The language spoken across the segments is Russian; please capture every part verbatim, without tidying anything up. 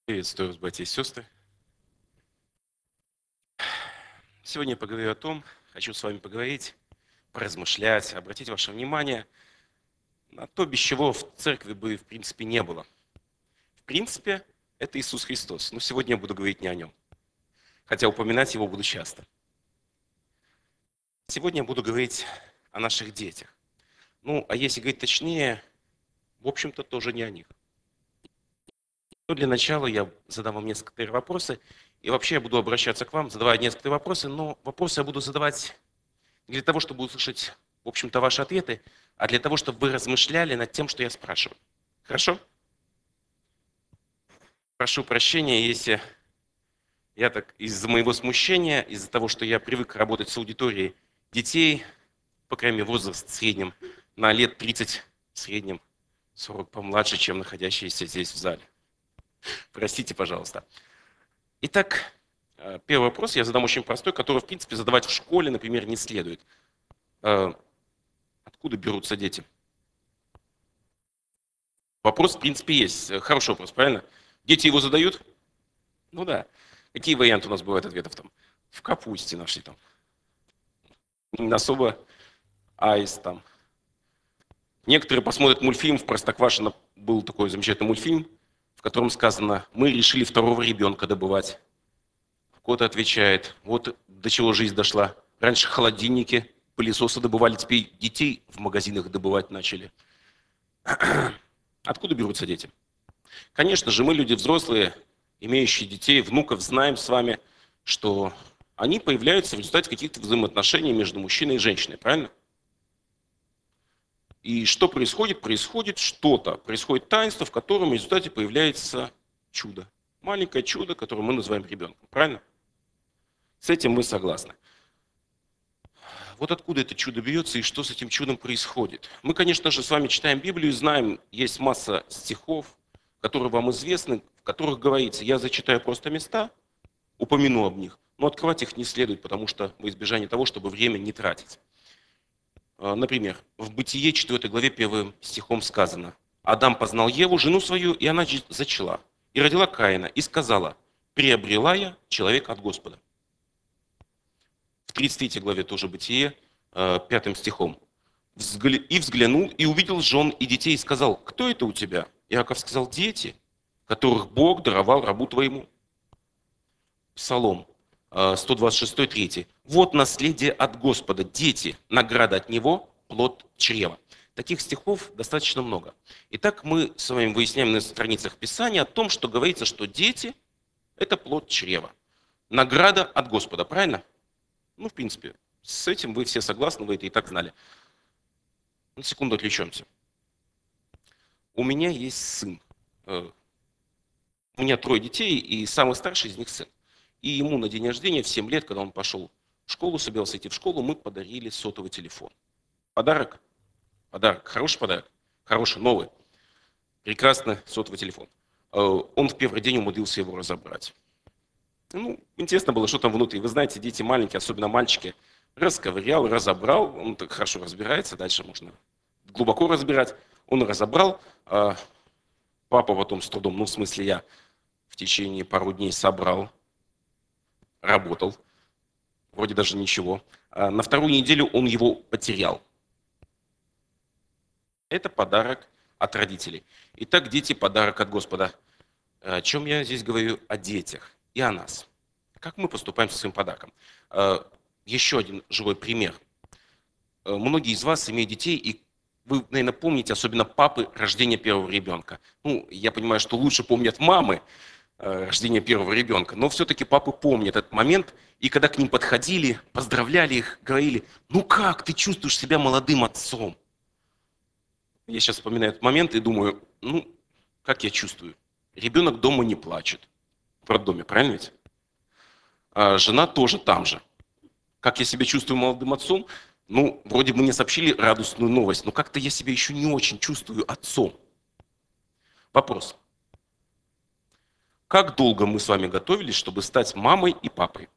Приветствую вас, братья и сестры. Сегодня я поговорю о том, хочу с вами поговорить, поразмышлять, обратить ваше внимание на то, без чего в церкви бы, в принципе, не было. В принципе, это Иисус Христос, но сегодня я буду говорить не о нем, хотя упоминать его буду часто. Сегодня я буду говорить о наших детях. Ну, а если говорить точнее, в общем-то, тоже не о них. Но для начала я задам вам несколько вопросы, и вообще я буду обращаться к вам, задавать несколько вопросов, но вопросы я буду задавать не для того, чтобы услышать, в общем-то, ваши ответы, а для того, чтобы вы размышляли над тем, что я спрашиваю. Хорошо? Прошу прощения, если я так из-за моего смущения, из-за того, что я привык работать с аудиторией детей, по крайней мере, возраст в среднем на лет тридцать, в среднем сорок помладше, чем находящиеся здесь в зале. Простите, пожалуйста. Итак, э, первый вопрос я задам очень простой, который, в принципе, задавать в школе, например, не следует. Э, Откуда берутся дети? Вопрос, в принципе, есть. Э, Хороший вопрос, правильно? Дети его задают? Ну да. Какие варианты у нас бывают ответов там? В капусте нашли там. Не особо аист там. Некоторые посмотрят мультфильм, в Простоквашино был такой замечательный мультфильм, в котором сказано, мы решили второго ребенка добывать. Кот отвечает, вот до чего жизнь дошла. Раньше холодильники, пылесосы добывали, теперь детей в магазинах добывать начали. Откуда берутся дети? Конечно же, мы, люди взрослые, имеющие детей, внуков, знаем с вами, что они появляются в результате каких-то взаимоотношений между мужчиной и женщиной, правильно? И что происходит? Происходит что-то. Происходит таинство, в котором в результате появляется чудо. Маленькое чудо, которое мы называем ребенком, правильно? С этим мы согласны. Вот откуда это чудо берется и что с этим чудом происходит. Мы, конечно же, с вами читаем Библию и знаем, есть масса стихов, которые вам известны, в которых говорится, я зачитаю просто места, упомяну об них, но открывать их не следует, потому что во избежание того, чтобы время не тратить. А, Например, в Бытие четвёртой главе первым стихом сказано, Адам познал Еву, жену свою, и она зачала, и родила Каина, и сказала, приобрела я человека от Господа. В тридцать третьей главе тоже Бытие, э, пятым стихом. «Взгля- И взглянул, и увидел жен и детей, и сказал, кто это у тебя? Иаков сказал, дети, которых Бог даровал рабу твоему». Псалом э, сто двадцать шесть, третий. «Вот наследие от Господа, дети, награда от Него, плод чрева». Таких стихов достаточно много. Итак, мы с вами выясняем на страницах Писания о том, что говорится, что дети– это плод чрева. Награда от Господа, правильно? Ну, в принципе, с этим вы все согласны, вы это и так знали. На секунду отвлечемся. У меня есть сын. Э, У меня трое детей, и самый старший из них сын. И ему на день рождения в семь лет, когда он пошел в школу, собирался идти в школу, мы подарили сотовый телефон. Подарок? Подарок. Хороший подарок? Хороший, новый. Прекрасный сотовый телефон. Э, Он в первый день умудрился его разобрать. Ну, интересно было, что там внутри. Вы знаете, дети маленькие, особенно мальчики, расковырял, разобрал, он так хорошо разбирается, дальше можно глубоко разбирать. Он разобрал, а папа потом с трудом, ну, в смысле я, в течение пару дней собрал, работал, вроде даже ничего. А на вторую неделю он его потерял. Это подарок от родителей. Итак, дети – подарок от Господа. О чем я здесь говорю? О детях и о нас. Как мы поступаем со своим подарком? Э, Еще один живой пример. Э, Многие из вас имеют детей, и вы, наверное, помните, особенно папы, рождение первого ребенка. Ну, я понимаю, что лучше помнят мамы э, рождение первого ребенка, но все-таки папы помнят этот момент, и когда к ним подходили, поздравляли их, говорили, ну как, ты чувствуешь себя молодым отцом? Я сейчас вспоминаю этот момент и думаю, ну, как я чувствую? Ребенок дома не плачет. В роддоме, правильно ведь? А жена тоже там же. Как я себя чувствую молодым отцом? Ну, вроде бы мне сообщили радостную новость, но как-то я себя еще не очень чувствую отцом. Вопрос. Как долго мы с вами готовились, чтобы стать мамой и папой?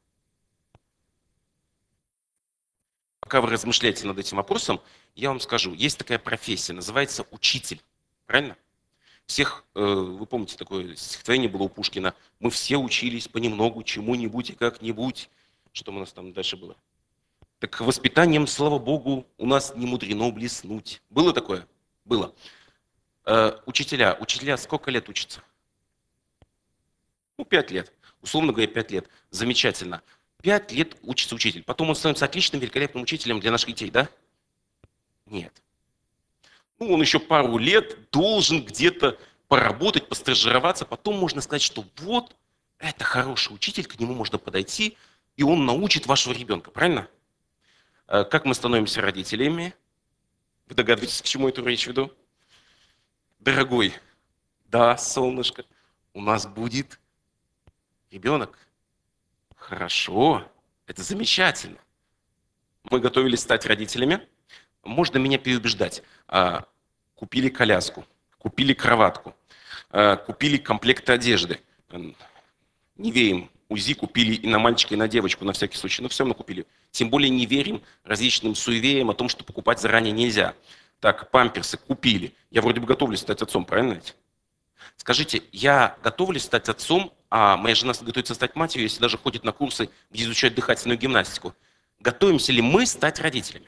Пока вы размышляете над этим вопросом, я вам скажу, есть такая профессия, называется учитель. Правильно? Всех, э, вы помните, такое стихотворение было у Пушкина: «Мы все учились понемногу чему-нибудь и как-нибудь». Что у нас там дальше было? Так воспитанием, слава богу, у нас не мудрено блеснуть. Было такое? Было. Э, учителя. Учителя сколько лет учатся? Ну, пять лет. Условно говоря, пять лет. Замечательно. Пять лет учится учитель. Потом он становится отличным, великолепным учителем для наших детей, да? Нет. Ну, он еще пару лет должен где-то поработать, постажироваться. Потом можно сказать, что вот, это хороший учитель, к нему можно подойти, и он научит вашего ребенка. Правильно? Э, Как мы становимся родителями? Вы догадываетесь, к чему эту речь веду? Дорогой, да, солнышко, у нас будет ребенок. Хорошо, это замечательно. Мы готовились стать родителями. Можно меня переубеждать. А, Купили коляску, купили кроватку, а, купили комплект одежды. М, Не верим. УЗИ купили и на мальчика, и на девочку, на всякий случай. Но все равно купили. Тем более не верим различным суевериям о том, что покупать заранее нельзя. Так, памперсы купили. Я вроде бы готовлюсь стать отцом, правильно ведь? Скажите, я готовлюсь стать отцом, а моя жена готовится стать матерью, если даже ходит на курсы, где изучают дыхательную гимнастику. Готовимся ли мы стать родителями?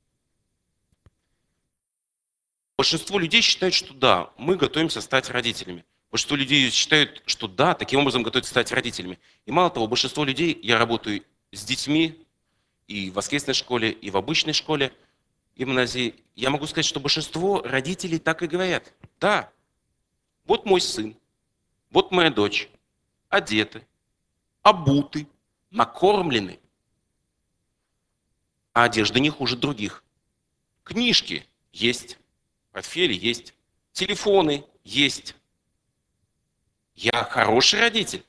Большинство людей считают, что да, мы готовимся стать родителями. Большинство людей считают, что да, таким образом готовятся стать родителями. И мало того, большинство людей, я работаю с детьми и в воскресной школе, и в обычной школе, гимназии. Я могу сказать, что большинство родителей так и говорят. Да, вот мой сын, вот моя дочь, одеты, обуты, накормлены, а одежда не хуже других. Книжки есть, портфели есть, телефоны есть. Я хороший родитель.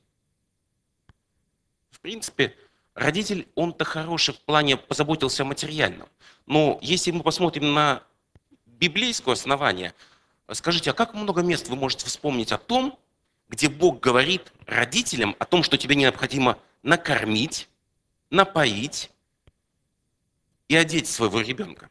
В принципе, родитель, он-то хороший в плане позаботился о материальном. Но если мы посмотрим на библейское основание, скажите, а как много мест вы можете вспомнить о том, где Бог говорит родителям о том, что тебе необходимо накормить, напоить и одеть своего ребенка?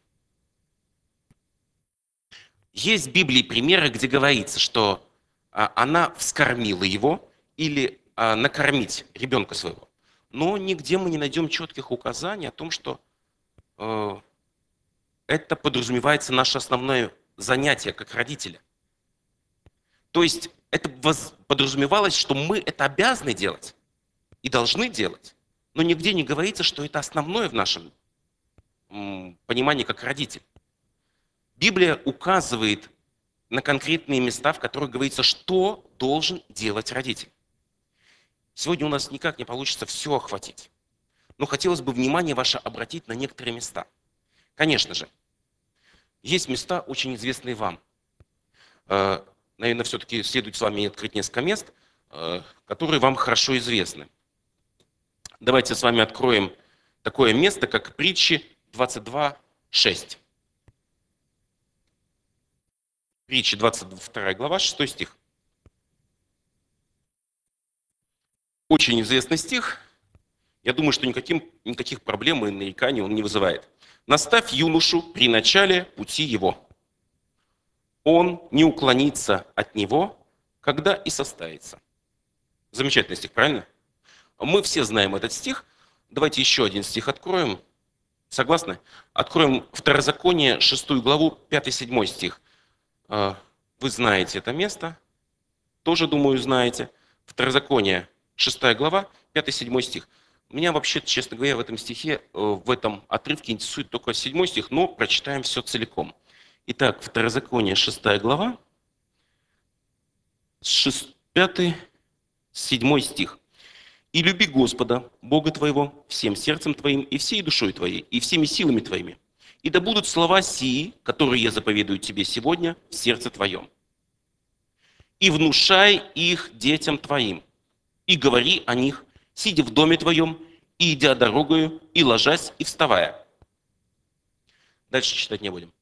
Есть в Библии примеры, где говорится, что а, она вскормила его или а, накормить ребенка своего. Но нигде мы не найдем четких указаний о том, что э, это подразумевается наше основное занятие как родителя. То есть это воз- подразумевалось, что мы это обязаны делать и должны делать, но нигде не говорится, что это основное в нашем м, понимании как родитель. Библия указывает на конкретные места, в которых говорится, что должен делать родитель. Сегодня у нас никак не получится все охватить, но хотелось бы внимание ваше обратить на некоторые места. Конечно же, есть места, очень известные вам. Э, Наверное, все-таки следует с вами открыть несколько мест, э, которые вам хорошо известны. Давайте с вами откроем такое место, как Притчи двадцать два шесть. Притчи двадцать вторая глава, шестой стих. Очень известный стих. Я думаю, что никаким, никаких проблем и нареканий он не вызывает. «Наставь юношу при начале пути его. Он не уклонится от него, когда и состоится». Замечательный стих, правильно? Мы все знаем этот стих. Давайте еще один стих откроем. Согласны? Откроем Второзаконие, шестую главу, пятый-седьмой стих. А, Вы знаете это место. Тоже, думаю, знаете. Второзаконие, шестая глава, пятый-седьмой стих. Меня вообще, честно говоря, в этом стихе, э, в этом отрывке интересует только седьмой стих, но прочитаем все целиком. Итак, Второзаконие, шестая глава, пятый-седьмой стих. «И люби Господа, Бога твоего, всем сердцем твоим, и всей душой твоей, и всеми силами твоими. И да будут слова сии, которые я заповедую тебе сегодня, в сердце твоем. И внушай их детям твоим, и говори о них, сидя в доме твоем, и идя дорогою, и ложась, и вставая». Дальше читать не будем.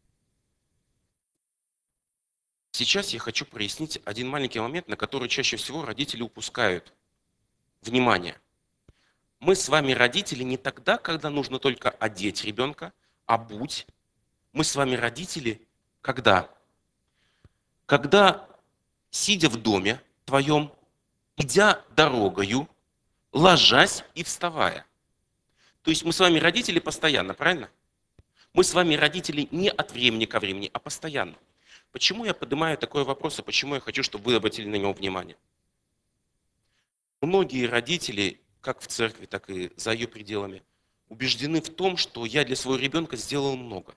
Сейчас я хочу прояснить один маленький момент, на который чаще всего родители упускают внимание. Мы с вами родители не тогда, когда нужно только одеть ребенка, обуть. Мы с вами родители когда? Когда сидя в доме твоем, идя дорогою, ложась и вставая. То есть мы с вами родители постоянно, правильно? Мы с вами родители не от времени ко времени, а постоянно. Почему я поднимаю такой вопрос, и почему я хочу, чтобы вы обратили на него внимание? Многие родители, как в церкви, так и за ее пределами, убеждены в том, что я для своего ребенка сделал много.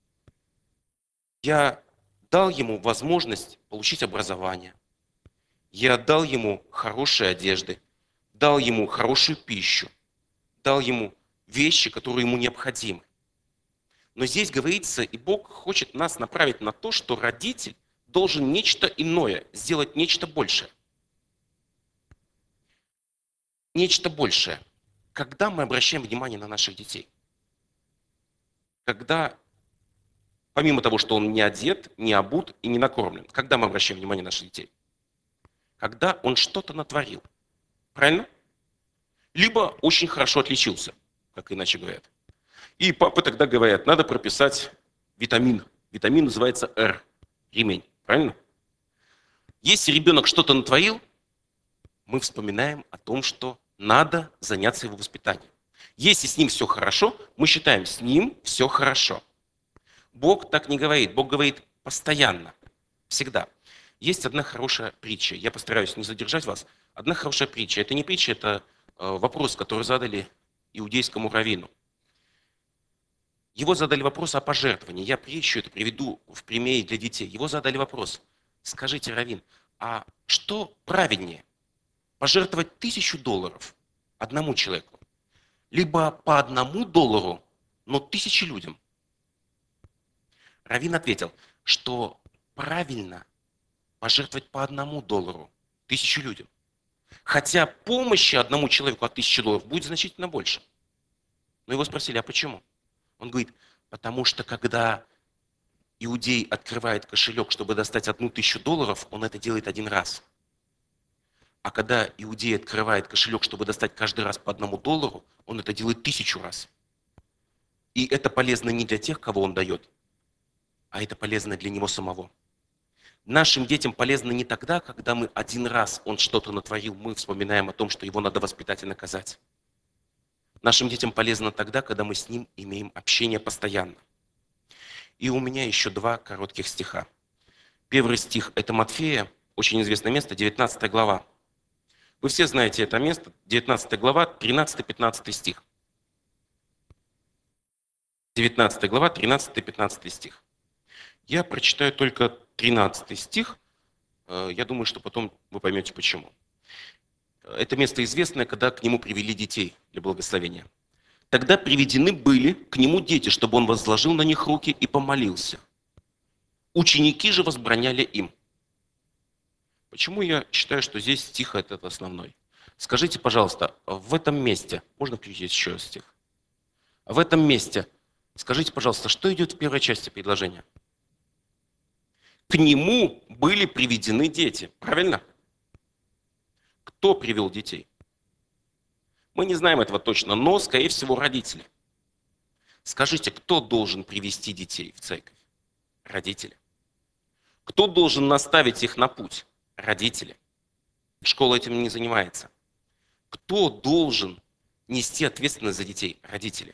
Я дал ему возможность получить образование. Я дал ему хорошие одежды, дал ему хорошую пищу, дал ему вещи, которые ему необходимы. Но здесь говорится, и Бог хочет нас направить на то, что родитель должен нечто иное, сделать нечто большее. Нечто большее. Когда мы обращаем внимание на наших детей? Когда, помимо того, что он не одет, не обут и не накормлен, когда мы обращаем внимание на наших детей? Когда он что-то натворил. Правильно? Либо очень хорошо отличился, как иначе говорят. И папы тогда говорят, надо прописать витамин. Витамин называется Р. Ремень. Правильно? Если ребенок что-то натворил, мы вспоминаем о том, что надо заняться его воспитанием. Если с ним все хорошо, мы считаем, с ним все хорошо. Бог так не говорит. Бог говорит постоянно, всегда. Есть одна хорошая притча. Я постараюсь не задержать вас. Одна хорошая притча. Это не притча, это вопрос, который задали иудейскому раввину. Его задали вопрос о пожертвовании. Я притчу это приведу в примере для детей. Его задали вопрос. Скажите, раввин, а что правильнее? Пожертвовать тысячу долларов одному человеку, либо по одному доллару, но тысячи людям? Раввин ответил, что правильно пожертвовать по одному доллару тысячу людям. Хотя помощи одному человеку от тысячи долларов будет значительно больше. Но его спросили, а почему? Он говорит, потому что когда иудей открывает кошелек, чтобы достать одну тысячу долларов, он это делает один раз. А когда иудей открывает кошелек, чтобы достать каждый раз по одному доллару, он это делает тысячу раз. И это полезно не для тех, кого он дает, а это полезно для него самого. Нашим детям полезно не тогда, когда мы один раз он что-то натворил, мы вспоминаем о том, что его надо воспитать и наказать. Нашим детям полезно тогда, когда мы с ним имеем общение постоянно. И у меня еще два коротких стиха. Первый стих – это Матфея, очень известное место, девятнадцатая глава. Вы все знаете это место, девятнадцатая глава, тринадцатый-пятнадцатый стих. девятнадцатая глава, тринадцатый-пятнадцатый стих. Я прочитаю только тринадцатый стих. Я думаю, что потом вы поймете, почему. Это место известное, когда к нему привели детей для благословения. Тогда приведены были к нему дети, чтобы он возложил на них руки и помолился. Ученики же возбраняли им. Почему я считаю, что здесь стих этот основной? Скажите, пожалуйста, в этом месте, можно включить еще раз стих? В этом месте, скажите, пожалуйста, что идет в первой части предложения? К нему были приведены дети, правильно? Кто привел детей? Мы не знаем этого точно, но, скорее всего, родители. Скажите, кто должен привести детей в церковь? Родители. Кто должен наставить их на путь? Родители. Школа этим не занимается. Кто должен нести ответственность за детей? Родители.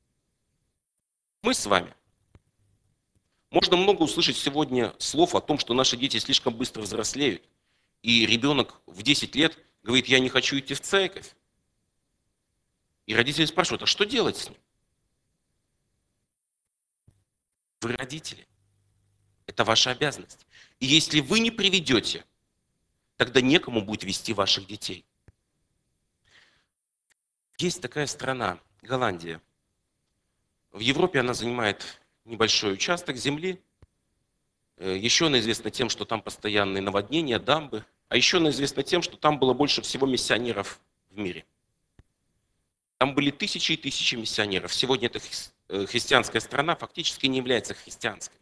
Мы с вами. Можно много услышать сегодня слов о том, что наши дети слишком быстро взрослеют, и ребенок в десять лет говорит, я не хочу идти в церковь. И родители спрашивают, а что делать с ним? Вы родители. Это ваша обязанность. И если вы не приведете, тогда некому будет вести ваших детей. Есть такая страна, Голландия. В Европе она занимает небольшой участок земли. Еще она известна тем, что там постоянные наводнения, дамбы. А еще она известна тем, что там было больше всего миссионеров в мире. Там были тысячи и тысячи миссионеров. Сегодня эта христианская страна фактически не является христианской.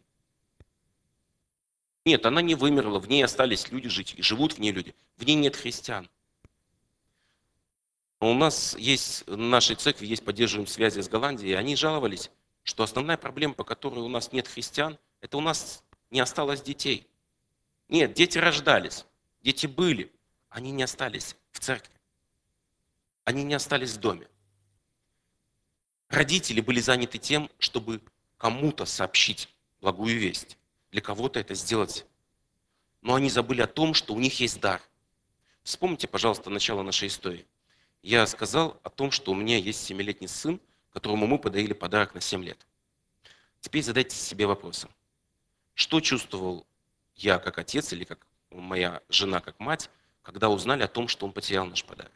Нет, она не вымерла, в ней остались люди жить, и живут в ней люди. В ней нет христиан. Но у нас есть, в нашей церкви есть, поддерживаем связи с Голландией, и они жаловались, что основная проблема, по которой у нас нет христиан, это у нас не осталось детей. Нет, дети рождались, дети были, они не остались в церкви, они не остались в доме. Родители были заняты тем, чтобы кому-то сообщить благую весть, для кого-то это сделать. Но они забыли о том, что у них есть дар. Вспомните, пожалуйста, начало нашей истории. Я сказал о том, что у меня есть семилетний сын, которому мы подарили подарок на семь лет. Теперь задайте себе вопросом. Что чувствовал я как отец или как моя жена как мать, когда узнали о том, что он потерял наш подарок?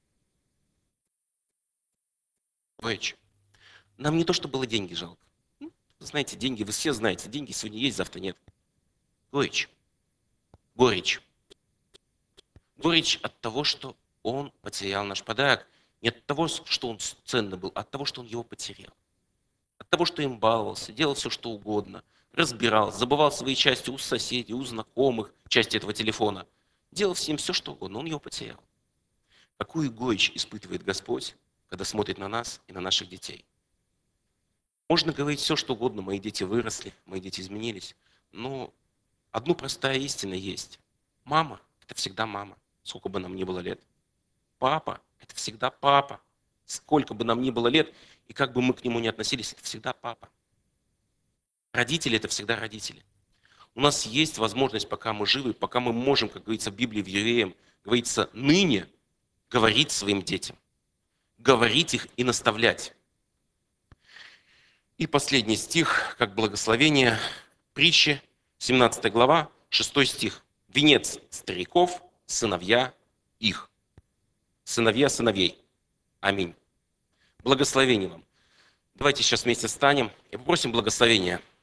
Горечь. Нам не то, что было деньги жалко. Ну, знаете, деньги, вы все знаете, деньги сегодня есть, завтра нет. Горечь. Горечь. Горечь от того, что он потерял наш подарок. Не от того, что он ценный был, а от того, что он его потерял. От того, что им баловался, делал все, что угодно, разбирал, забывал свои части у соседей, у знакомых, части этого телефона. Делал всем все, что угодно, он его потерял. Какую горечь испытывает Господь, когда смотрит на нас и на наших детей? Можно говорить все, что угодно, мои дети выросли, мои дети изменились, но одну простая истина есть. Мама – это всегда мама, сколько бы нам ни было лет. Папа – это всегда папа, сколько бы нам ни было лет, и как бы мы к нему ни относились, это всегда папа. Родители – это всегда родители. У нас есть возможность, пока мы живы, пока мы можем, как говорится в Библии, в Евреям, говорится, ныне говорить своим детям, говорить их и наставлять. И последний стих, как благословение, притчи, семнадцатая глава, шестой стих. Венец стариков, сыновья их. Сыновья сыновей. Аминь. Благословение вам. Давайте сейчас вместе встанем и попросим благословения